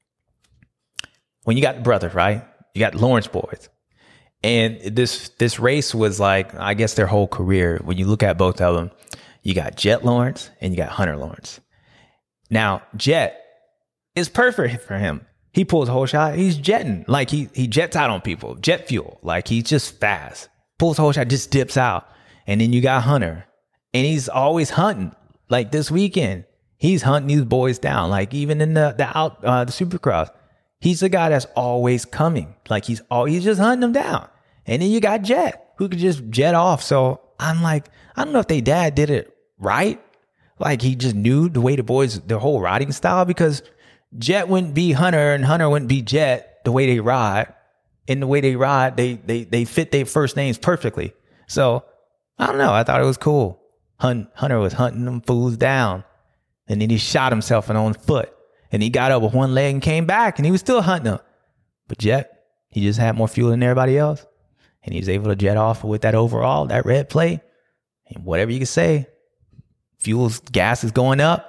When you got the brothers, right? You got Lawrence boys. And this this race was like, I guess their whole career. When you look at both of them, you got Jet Lawrence and you got Hunter Lawrence. Now, Jet is perfect for him. He pulls a whole shot. He's jetting. Like he he jets out on people. Jet fuel. Like he's just fast. Pulls a whole shot, just dips out. And then you got Hunter. And he's always hunting. Like this weekend, he's hunting these boys down. Like even in the the out uh, the Supercross, he's the guy that's always coming. Like he's all he's just hunting them down. And then you got Jet, who could just jet off. So I'm like, I don't know if they dad did it right. Like he just knew the way the boys, their whole riding style, because Jet wouldn't be Hunter and Hunter wouldn't be Jet the way they ride. In the way they ride, they they they fit their first names perfectly. So I don't know. I thought it was cool. Hun- Hunter was hunting them fools down. And then he shot himself on foot. And he got up with one leg and came back, and he was still hunting them. But Jet, he just had more fuel than everybody else. And he was able to jet off with that overall, that red plate. And whatever you can say, fuel's gas is going up.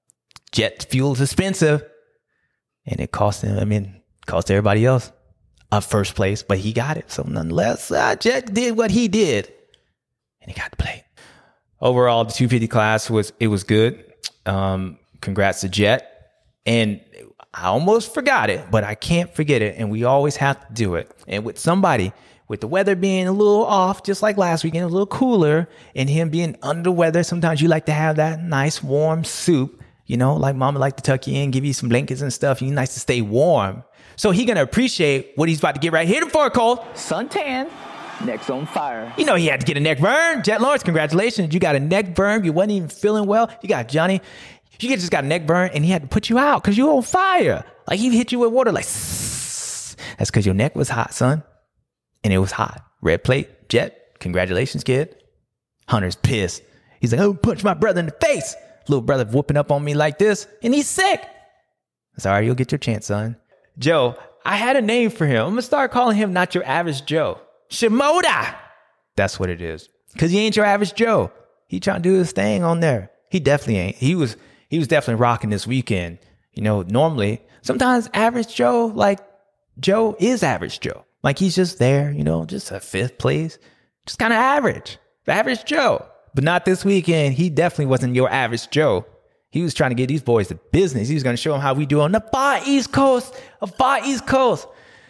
Jet fuel is expensive. And it cost him, I mean, cost everybody else a first place. But he got it. So nonetheless, uh, Jet did what he did. And he got the plate. Overall, the two fifty class was, it was good. Um, congrats to Jet. And I almost forgot it, but I can't forget it. And we always have to do it. And with somebody, with the weather being a little off, just like last weekend, a little cooler, and him being under the weather, sometimes you like to have that nice warm soup, you know, like mama like to tuck you in, give you some blankets and stuff. You nice to stay warm. So he going to appreciate what he's about to get right here for, Cole. Suntan. Neck's on fire. You know he had to get a neck burn. Jet Lawrence, congratulations. You got a neck burn. You wasn't even feeling well. You got Johnny. You just got a neck burn, and he had to put you out because you were on fire. Like he hit you with water like, sss. That's because your neck was hot, son. And it was hot. Red plate, Jet, congratulations, kid. Hunter's pissed. He's like, oh, punch my brother in the face. Little brother whooping up on me like this, and he's sick. Sorry, you'll get your chance, son. Joe, I had a name for him. I'm going to start calling him not your average Joe. Shimoda. That's what it is. Because he ain't your average Joe. He trying to do his thing on there. He definitely ain't. He was he was definitely rocking this weekend. You know, normally, sometimes average Joe, like Joe is average Joe. Like he's just there, you know, just a fifth place. Just kind of average. Average Joe. But not this weekend. He definitely wasn't your average Joe. He was trying to get these boys to business. He was going to show them how we do on the far East Coast. The far East Coast.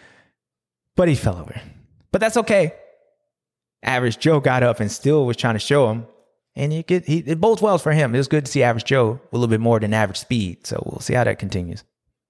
But he fell over. But that's okay. Average Joe got up and still was trying to show him. And it, get, he, it bodes well for him. It was good to see Average Joe with a little bit more than average speed. So we'll see how that continues.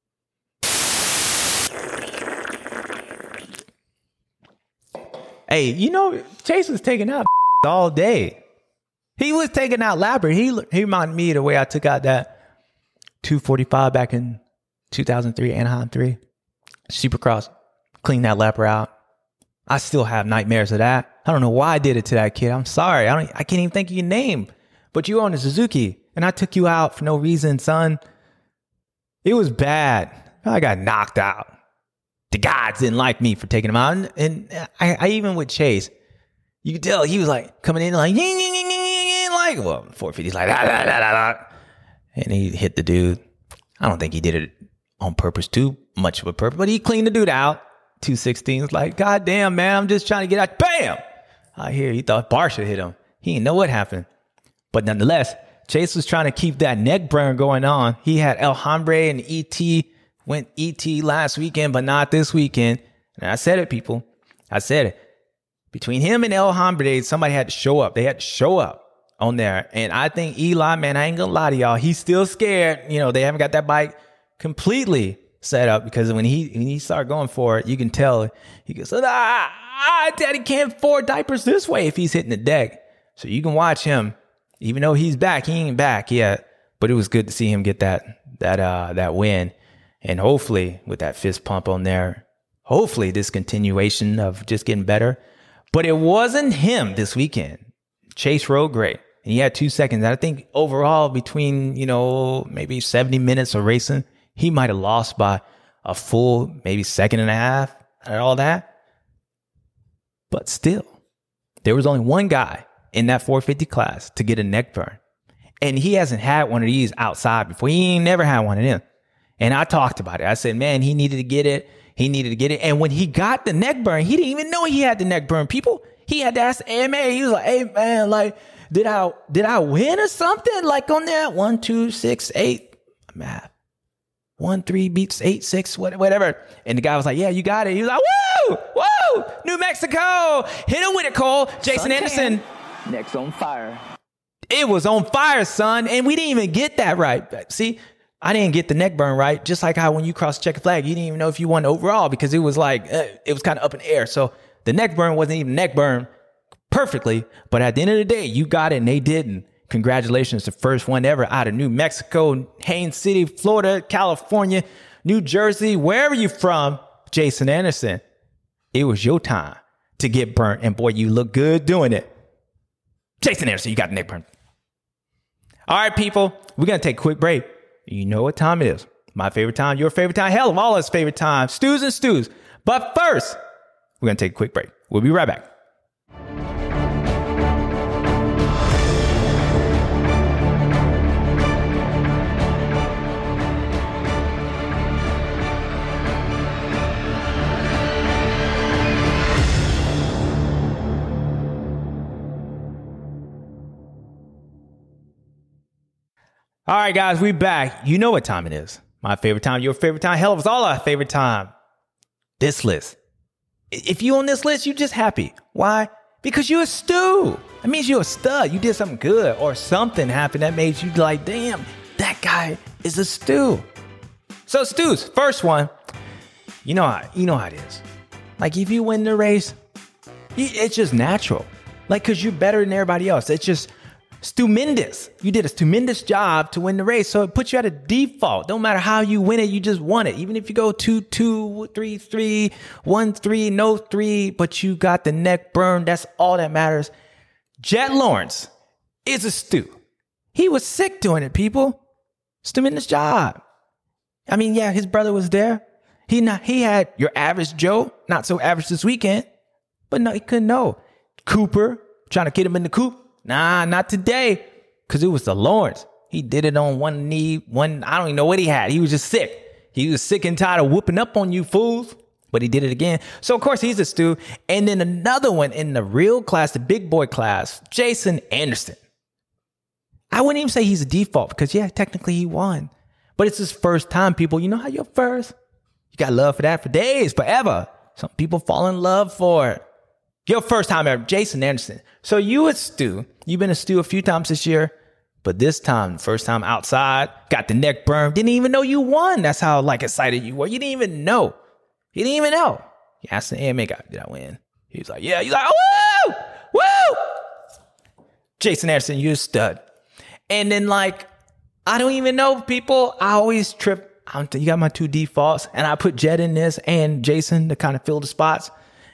Hey, you know, Chase was taking out all day. He was taking out Lapper. He, he reminded me of the way I took out that two forty-five back in two thousand three, Anaheim three. Supercross. Cleaned that Lapper out. I still have nightmares of that. I don't know why I did it to that kid. I'm sorry. I don't. I can't even think of your name. But you own a Suzuki, and I took you out for no reason, son. It was bad. I got knocked out. The gods didn't like me for taking him out, and, and I, I even with Chase, you could tell he was like coming in like ying, ying, ying, ying, ying, like well, four fifty's like da, da, da, da, da. And he hit the dude. I don't think he did it on purpose, too much of a purpose, but he cleaned the dude out. two sixteen was like, God damn, man, I'm just trying to get out. Bam! I hear he thought Barsha hit him. He didn't know what happened. But nonetheless, Chase was trying to keep that neck burn going on. He had El Hombre and E T Went E T last weekend, but not this weekend. And I said it, people. I said it. Between him and El Hombre, somebody had to show up. They had to show up on there. And I think Eli, man, I ain't gonna lie to y'all. He's still scared. You know, they haven't got that bike completely set up, because when he when he started going for it, you can tell he goes, ah, ah, daddy can't afford diapers this way if he's hitting the deck. So you can watch him, even though he's back, he ain't back yet. But it was good to see him get that that uh that win. And hopefully with that fist pump on there, hopefully this continuation of just getting better. But it wasn't him this weekend. Chase rode great. And he had two seconds. I think overall between, you know, maybe seventy minutes of racing, he might have lost by a full, maybe second and a half and all that. But still, there was only one guy in that four fifty class to get a neck burn. And he hasn't had one of these outside before. He ain't never had one of them. And I talked about it. I said, man, he needed to get it. He needed to get it. And when he got the neck burn, he didn't even know he had the neck burn. People, he had to ask the A M A. He was like, hey, man, like, did I did I win or something? Like on there, one, two, six, eight. Math. One, three beats eight, six, whatever. And the guy was like, yeah, you got it. He was like, woo, woo, New Mexico. Hit him with it, Cole. Jason Suntan. Anderson. Next on fire. It was on fire, son. And we didn't even get that right. See, I didn't get the neck burn right. Just like how when you cross the checker flag, you didn't even know if you won overall, because it was like, uh, it was kind of up in the air. So the neck burn wasn't even neck burn perfectly. But at the end of the day, you got it and they didn't. Congratulations, the first one ever out of New Mexico, Haines City, Florida, California, New Jersey, wherever you're from, Jason Anderson. It was your time to get burnt. And boy, you look good doing it. Jason Anderson, you got the neck burn. All right, people, we're going to take a quick break. You know what time it is. My favorite time, your favorite time, hell of all us favorite time, Stews and Stews. But first, we're going to take a quick break. We'll be right back. All right, guys, we back. You know what time it is. My favorite time, your favorite time, hell, it was all our favorite time. This list. If you on this list, you just happy. Why? Because you're a stew. That means you're a stud. You did something good, or something happened that made you like, damn, that guy is a stew. So stews, first one, you know how, you know how it is. Like if you win the race, it's just natural. Like, cause you're better than everybody else. It's just stupendous. You did a stupendous job to win the race. So it puts you at a default. Don't matter how you win it, you just won it. Even if you go two, two, three, three, one, three, no three, but you got the neck burned. That's all that matters. Jet Lawrence is a stew. He was sick doing it, people. Stupendous job. I mean, yeah, his brother was there. He not, he had your average Joe, not so average this weekend, but no, he couldn't know. Cooper trying to get him in the coop. Nah, not today. Because it was the Lawrence. He did it on one knee, one, I don't even know what he had. He was just sick. He was sick and tired of whooping up on you fools. But he did it again. So, of course, he's a stew. And then another one in the real class, the big boy class, Jason Anderson. I wouldn't even say he's a default because, yeah, technically he won. But it's his first time, people. You know how you're first? You got love for that for days, forever. Some people fall in love for it. Your first time ever, Jason Anderson. So you a stew. You've been a stew a few times this year, but this time, first time outside, got the neck burned. Didn't even know you won. That's how like excited you were. You didn't even know. You didn't even know. You asked the A M A guy, did I win? He was like, yeah. He's like, oh, woo, woo. Jason Anderson, you're a stud. And then like, I don't even know people. I always trip. I'm t- you got my two defaults, and I put Jet in this and Jason to kind of fill the spots.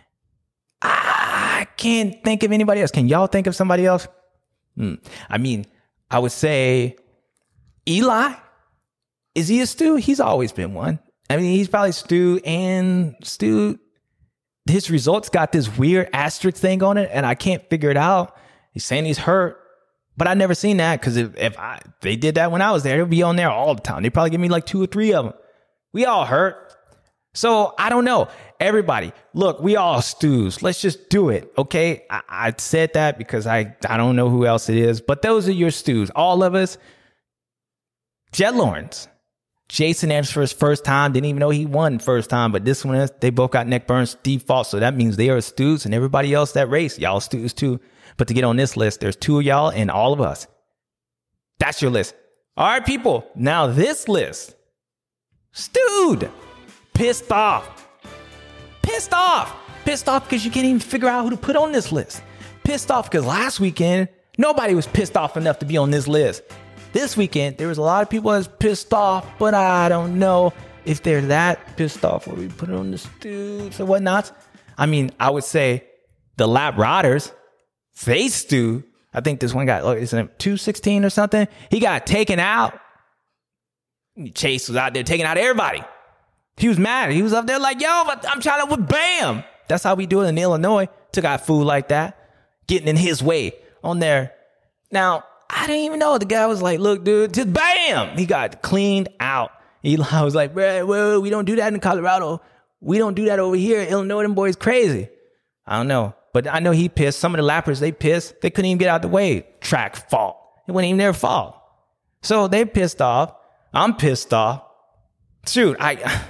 I can't think of anybody else. Can y'all think of somebody else? Hmm. I mean, I would say Eli. Is he a stew? He's always been one. I mean, he's probably stew and stew. His results got this weird asterisk thing on it, and I can't figure it out. He's saying he's hurt, but I never seen that because if, if I if they did that when I was there, it would be on there all the time. They probably give me like two or three of them. We all hurt. So I don't know. Everybody, look, we all stews. Let's just do it. Okay. I, I said that because I, I don't know who else it is, but those are your stews. All of us. Jet Lawrence. Jason Anderson for his first time. Didn't even know he won first time. But this one is, they both got neck burns default. So that means they are astutes, and everybody else that race, y'all astutes too. But to get on this list, there's two of y'all and all of us. That's your list. All right, people. Now this list. Stewed. Pissed off. Pissed off. Pissed off because you can't even figure out who to put on this list. Pissed off because last weekend, nobody was pissed off enough to be on this list. This weekend, there was a lot of people that's pissed off, but I don't know if they're that pissed off or we put it on the stews or whatnot. I mean, I would say the lap riders, they stew. I think this one got, like, isn't it two sixteen or something? He got taken out. Chase was out there taking out everybody. He was mad. He was up there like, yo, but I'm trying to, with bam. That's how we do it in Illinois. Took out food like that, getting in his way on there. Now, I didn't even know. The guy was like, look, dude, just bam. He got cleaned out. Eli was like, bro, well, we don't do that in Colorado. We don't do that over here. Illinois, them boys crazy. I don't know. But I know he pissed. Some of the lappers, they pissed. They couldn't even get out the way. Track fault. It wasn't even their fault. So they pissed off. I'm pissed off. Shoot, I,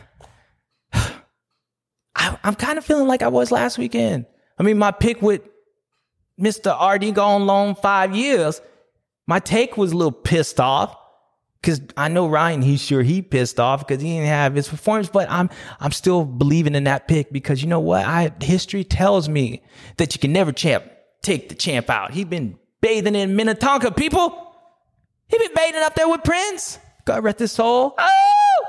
I I'm kind of feeling like I was last weekend. I mean, my pick with Mister R D gone long five years. My take was a little pissed off because I know Ryan, he's sure he pissed off because he didn't have his performance, but I'm I'm still believing in that pick because you know what? I history tells me that you can never champ take the champ out. He's been bathing in Minnetonka, people. He been bathing up there with Prince. God rest his soul. Oh!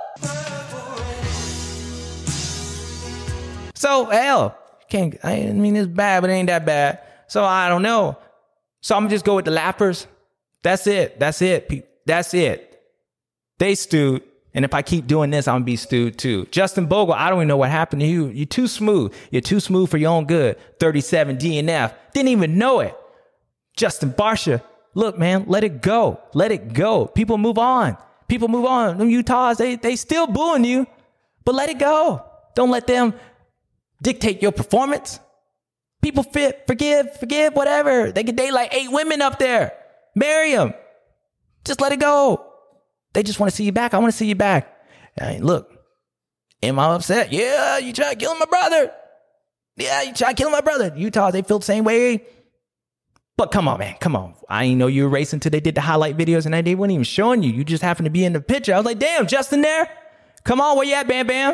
So, hell, can't, I mean, it's bad, but it ain't that bad. So I don't know. So I'm gonna just go with the lappers. That's it. That's it. That's it. They stewed. And if I keep doing this, I'm going to be stewed too. Justin Bogle, I don't even know what happened to you. You're too smooth. You're too smooth for your own good. thirty-seven D N F. Didn't even know it. Justin Barcia, look, man, let it go. Let it go. People move on. People move on. Them Utahs, they, they still booing you. But let it go. Don't let them dictate your performance. People fit, forgive, forgive, whatever. They can date like eight women up there. Marry them. Just let it go. They just want to see you back. I want to see you back. I mean, look, am I upset? Yeah, you try killing my brother. Yeah, you try killing my brother. Utah, they feel the same way. But come on, man. Come on. I didn't know you were racing until they did the highlight videos and they weren't even showing you. You just happened to be in the picture. I was like, damn, Justin there? Come on, where you at, Bam Bam?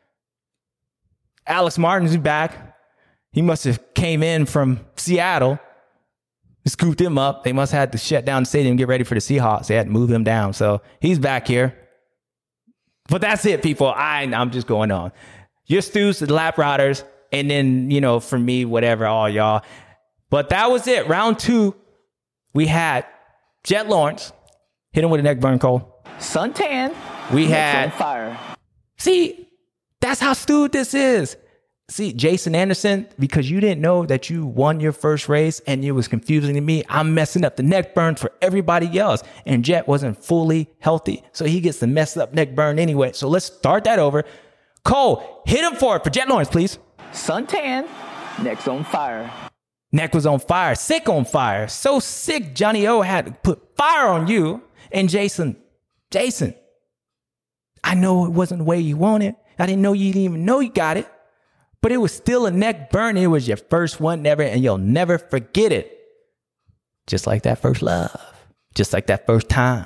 Alex Martin's back. He must have came in from Seattle. Scooped him up. They must have had to shut down the stadium and get ready for the Seahawks. They had to move him down. So he's back here. But that's it, people. I, I'm just going on. Your stews, the lap riders, and then, you know, for me, whatever, all y'all. But that was it. Round two, we had Jet Lawrence. Hit him with a neck burn, Cole. Suntan. We had... fire. See, that's how stewed this is. See, Jason Anderson, because you didn't know that you won your first race and it was confusing to me, I'm messing up the neck burn for everybody else. And Jet wasn't fully healthy, so he gets the messed up neck burn anyway. So let's start that over. Cole, hit him for it for Jet Lawrence, please. Suntan, neck's on fire. Neck was on fire, sick on fire. So sick, Johnny O had to put fire on you. And Jason, Jason, I know it wasn't the way you wanted. I didn't know you didn't even know you got it. But it was still a neck burn. It was your first one ever, and you'll never forget it. Just like that first love. Just like that first time.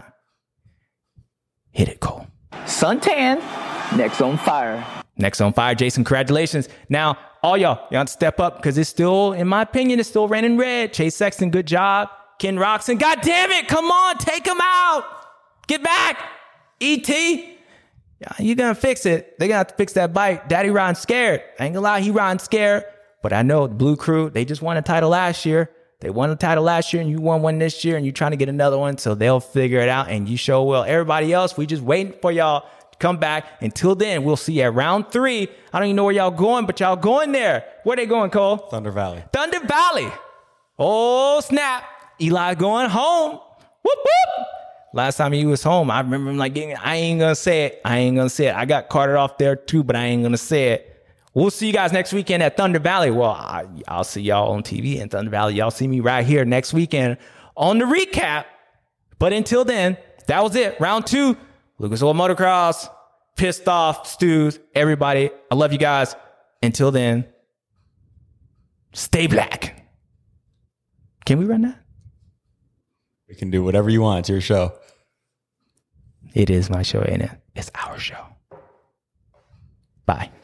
Hit it, Cole. Suntan, neck's on fire. Neck's on fire, Jason. Congratulations. Now, all y'all, y'all step up because it's still, in my opinion, it's still running red. Chase Sexton, good job. Ken Roxon, God damn it. Come on, take him out. Get back. E T You're going to fix it. They're going to have to fix that bike. Daddy riding scared. I ain't going to lie, he riding scared. But I know the Blue Crew, they just won a title last year. They won a title last year and you won one this year and you're trying to get another one. So they'll figure it out and you sure will. Everybody else, we just waiting for y'all to come back. Until then, we'll see you at round three. I don't even know where y'all going, but y'all going there. Where they going, Cole? Thunder Valley. Thunder Valley. Oh, snap. Eli going home. Whoop, whoop. Last time he was home, I remember him like, I ain't going to say it. I ain't going to say it. I got carted off there too, but I ain't going to say it. We'll see you guys next weekend at Thunder Valley. Well, I, I'll see y'all on T V in Thunder Valley. Y'all see me right here next weekend on the recap. But until then, that was it. Round two. Lucas Oil Motocross, Pissed Off Stews, everybody. I love you guys. Until then, stay black. Can we run that? We can do whatever you want. It's your show. It is my show, ain't it? It's our show. Bye.